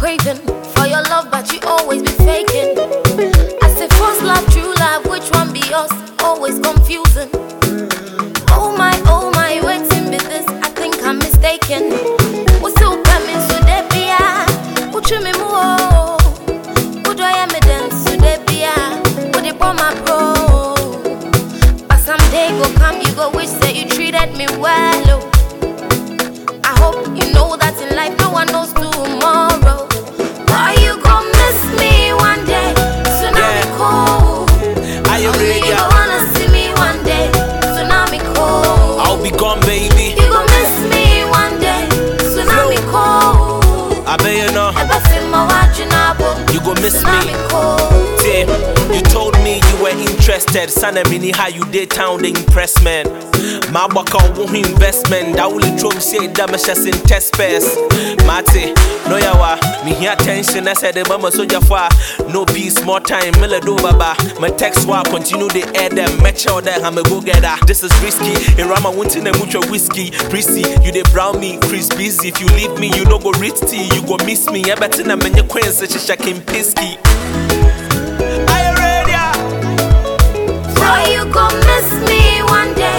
craving for your love, but you always be faking. I say first love, true love, which one be yours? Always confusing. Oh my, waiting be this, I think I'm mistaken. What's so coming, so there be what you me more? What do I am dance, so there be what they brought my bro. But someday go come, you go wish that you treated me well. Oh. I hope you know that in life no one knows tomorrow. Why you gon' miss me one day? So now me cold. Are you ready? You wanna see me one day? So now me cold. I'll be gone, baby. You gon' miss me one day? So now me cold. I bet you know. You gon' miss so me. Damn, you told me you were interested. Son of mini how you did town they impress man. My work on investment. That will drum say damages in test space. Mate, no yawa. Me here attention. I said the mama soldier far. No peace, more time. Miller do baba. My text war continue the air them. Match out there. I'm a go getter. This is risky. In Rama winting and mucho whiskey. Prissy, you they brown me. Chris busy. If you leave me, you no go reach tea. You go miss me. I bet na many queens such a shaking pisky. Are you ready? So you gon' miss me one day?